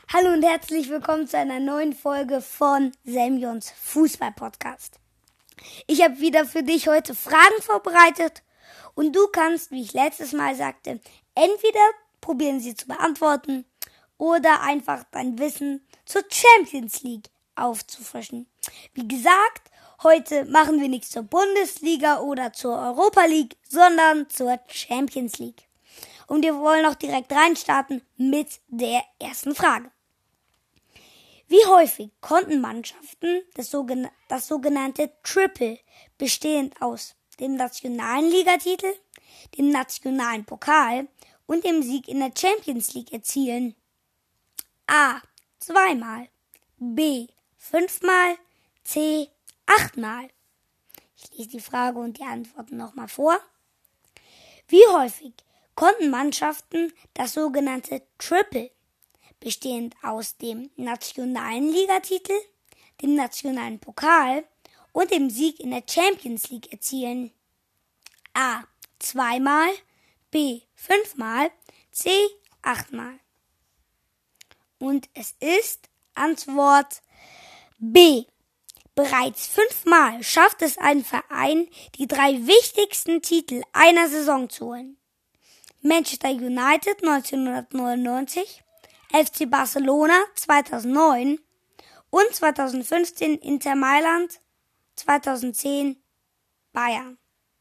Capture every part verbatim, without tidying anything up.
Hallo und herzlich willkommen zu einer neuen Folge von Semjons Fußball-Podcast. Ich habe wieder für dich heute Fragen vorbereitet und du kannst, wie ich letztes Mal sagte, entweder probieren sie zu beantworten oder einfach dein Wissen zur Champions League aufzufrischen. Wie gesagt, heute machen wir nichts zur Bundesliga oder zur Europa League, sondern zur Champions League. Und wir wollen auch direkt reinstarten mit der ersten Frage. Wie häufig konnten Mannschaften das, sogen- das sogenannte Triple, bestehend aus dem nationalen Ligatitel, dem nationalen Pokal und dem Sieg in der Champions League erzielen? A. Zweimal, B. Fünfmal, C. Achtmal. Ich lese die Frage und die Antworten nochmal vor. Wie häufig konnten Mannschaften das sogenannte Triple, bestehend aus dem nationalen Ligatitel, dem nationalen Pokal und dem Sieg in der Champions League erzielen? A. Zweimal, B. Fünfmal, C. Achtmal. Und es ist Antwort B. Bereits fünfmal schafft es ein Verein, die drei wichtigsten Titel einer Saison zu holen. Manchester United neunzehnhundertneunundneunzig, F C Barcelona zweitausendneun und zweitausendfünfzehn Inter Mailand, zweitausendzehn Bayern.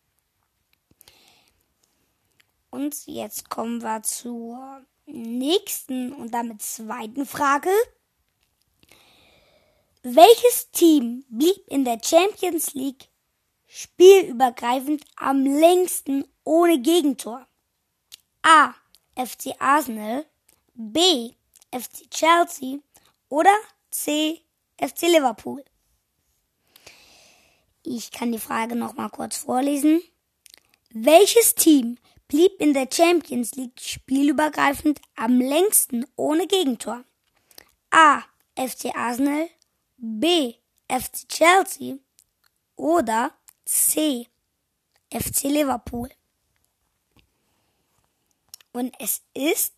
Und jetzt kommen wir zur nächsten und damit zweiten Frage. Welches Team blieb in der Champions League spielübergreifend am längsten ohne Gegentor? A. F C Arsenal, B. F C Chelsea oder C. F C Liverpool? Ich kann die Frage noch mal kurz vorlesen. Welches Team blieb in der Champions League spielübergreifend am längsten ohne Gegentor? A. F C Arsenal, B. F C Chelsea oder C. F C Liverpool? Und es ist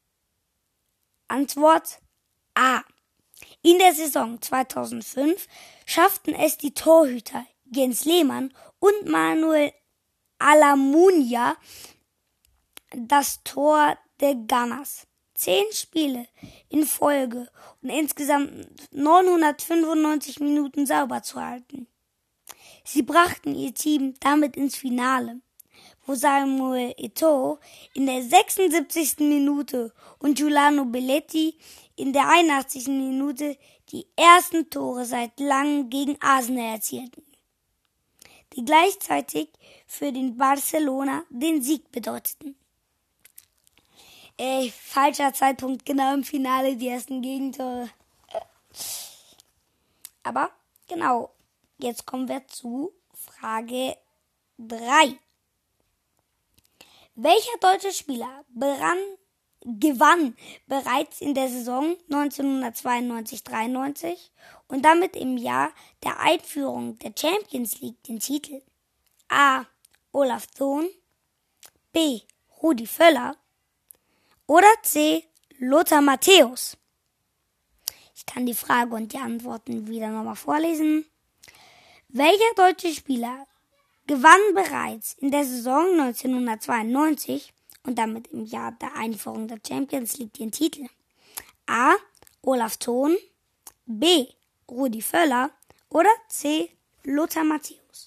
Antwort A. In der Saison zweitausendfünf schafften es die Torhüter Jens Lehmann und Manuel Almunia, das Tor der Gunners zehn Spiele in Folge und insgesamt neunhundertfünfundneunzig Minuten sauber zu halten. Sie brachten ihr Team damit ins Finale, wo Samuel Eto'o in der sechsundsiebzigsten Minute und Giuliano Belletti in der einundachtzigsten Minute die ersten Tore seit langem gegen Arsenal erzielten, die gleichzeitig für den Barcelona den Sieg bedeuteten. Ey, falscher Zeitpunkt, genau im Finale die ersten Gegentore. Aber genau, jetzt kommen wir zu Frage drei. Welcher deutsche Spieler berann, gewann bereits in der Saison neunzehnhundertzweiundneunzig dreiundneunzig und damit im Jahr der Einführung der Champions League den Titel? A. Olaf Thon, B. Rudi Völler oder C. Lothar Matthäus? Ich kann die Frage und die Antworten wieder nochmal vorlesen. Welcher deutsche Spieler gewann bereits in der Saison neunzehnhundertzweiundneunzig und damit im Jahr der Einführung der Champions League den Titel? A. Olaf Thon, B. Rudi Völler oder C. Lothar Matthäus?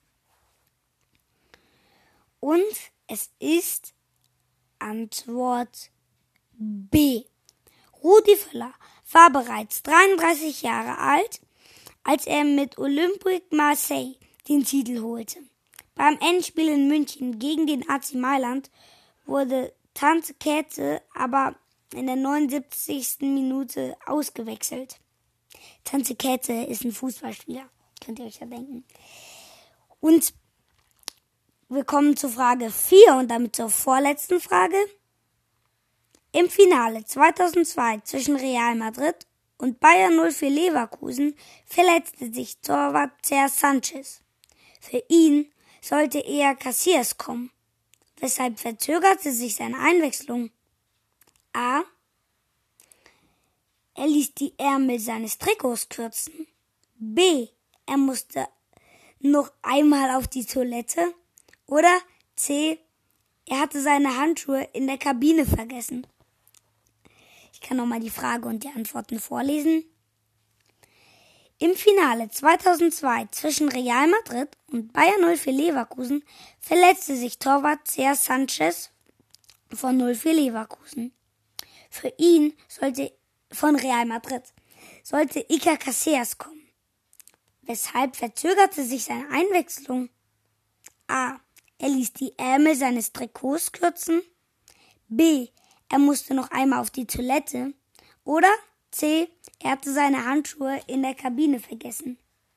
Und es ist Antwort B. Rudi Völler war bereits dreiunddreißig Jahre alt, als er mit Olympique Marseille den Titel holte. Beim Endspiel in München gegen den A C Mailand wurde Tante Käthe aber in der neunundsiebzigsten Minute ausgewechselt. Tante Käthe ist ein Fußballspieler, könnt ihr euch ja denken. Und wir kommen zur Frage vier und damit zur vorletzten Frage. Im Finale zweitausendzwei zwischen Real Madrid und Bayer null vier Leverkusen verletzte sich Torwart César Sanchez. Für ihn sollte eher Casillas kommen. Weshalb verzögerte sich seine Einwechslung? A. Er ließ die Ärmel seines Trikots kürzen. B. Er musste noch einmal auf die Toilette. Oder C. Er hatte seine Handschuhe in der Kabine vergessen. Ich kann nochmal die Frage und die Antworten vorlesen. Im Finale zweitausendzwei zwischen Real Madrid und Bayer null vier Leverkusen verletzte sich Torwart César Sánchez von null vier Leverkusen. Für ihn sollte von Real Madrid sollte Iker Casillas kommen. Weshalb verzögerte sich seine Einwechslung? A. Er ließ die Ärmel seines Trikots kürzen. B. Er musste noch einmal auf die Toilette. Oder C. Er hatte seine Handschuhe in der Kabine vergessen.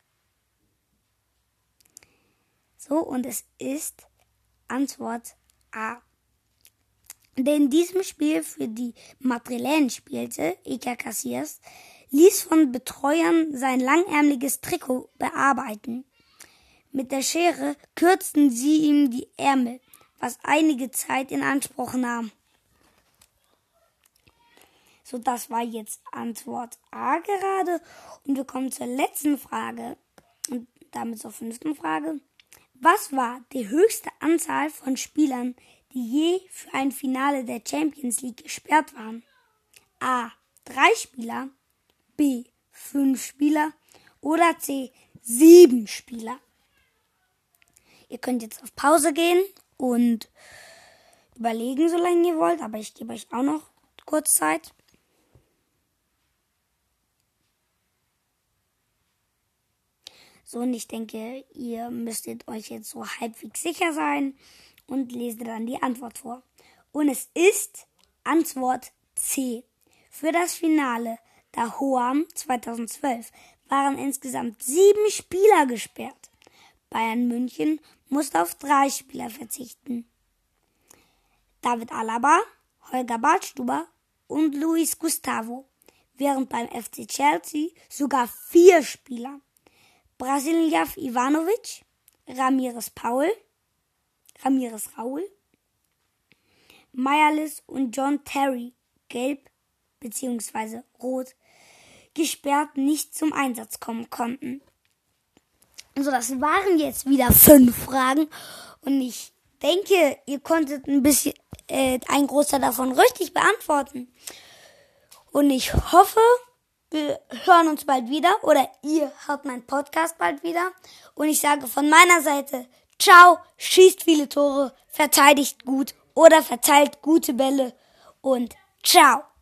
So, und es ist Antwort A. Der in diesem Spiel für die Madrilen spielte, Iker Casillas, ließ von Betreuern sein langärmeliges Trikot bearbeiten. Mit der Schere kürzten sie ihm die Ärmel, was einige Zeit in Anspruch nahm. So, das war jetzt Antwort A gerade. Und wir kommen zur letzten Frage und damit zur fünften Frage. Was war die höchste Anzahl von Spielern, die je für ein Finale der Champions League gesperrt waren? A. Drei Spieler, B. Fünf Spieler oder C. Sieben Spieler. Ihr könnt jetzt auf Pause gehen und überlegen, solange ihr wollt, aber ich gebe euch auch noch kurz Zeit. So, und ich denke, ihr müsstet euch jetzt so halbwegs sicher sein und lese dann die Antwort vor. Und es ist Antwort C. Für das Finale der Hoam zweitausendzwölf waren insgesamt sieben Spieler gesperrt. Bayern München musste auf drei Spieler verzichten. David Alaba, Holger Badstuber und Luis Gustavo, während beim F C Chelsea sogar vier Spieler, Branislav Ivanovic, Ramirez Paul, Ramirez Raul, Meireles und John Terry, gelb bzw. rot, gesperrt nicht zum Einsatz kommen konnten. So, das waren jetzt wieder fünf Fragen und ich denke, ihr konntet ein bisschen, äh, ein Großteil davon richtig beantworten. Und ich hoffe, wir hören uns bald wieder oder ihr hört meinen Podcast bald wieder. Und ich sage von meiner Seite, ciao, schießt viele Tore, verteidigt gut oder verteilt gute Bälle und ciao.